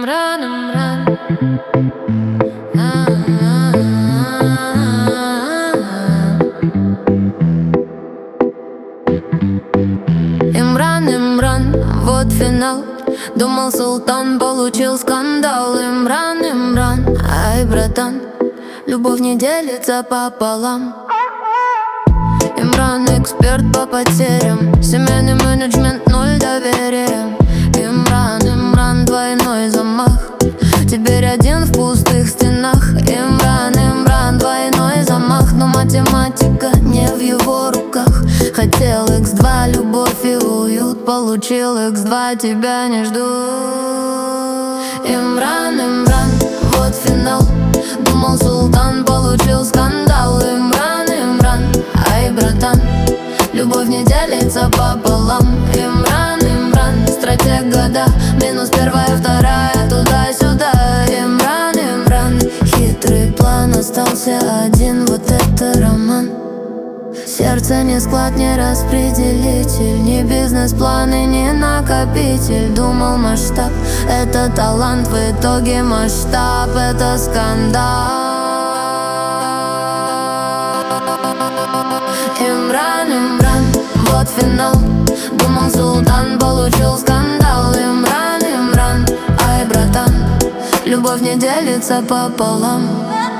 Имран, Имран. Имран, Имран, вот финал. Думал, султан, получил скандал. Имран, Имран, ай, братан, любовь не делится пополам. Имран, эксперт по потерям, семейный менеджмент, ноль доверия. Имран, Имран, двойной замах, теперь один в пустых стенах. Имран, Имран, двойной замах, но математика не в его руках. Хотел X2, любовь и уют, получил X2, тебя не жду. Имран, Имран, вот финал. Думал, султан, получил скандал. Имран, Имран, ай, братан, любовь не делится пополам. Имран, Имран, стратег года, минус первая, вторая, туда-сюда. Имран, Имран, хитрый план, остался один, вот это роман. Сердце не склад, не распределитель, не бизнес-план и не накопитель. Думал, масштаб — это талант, в итоге масштаб — это скандал. Имран, Имран, вот финал. Думал, султан, получил скандал. Имран, Имран, ай, братан, любовь не делится пополам.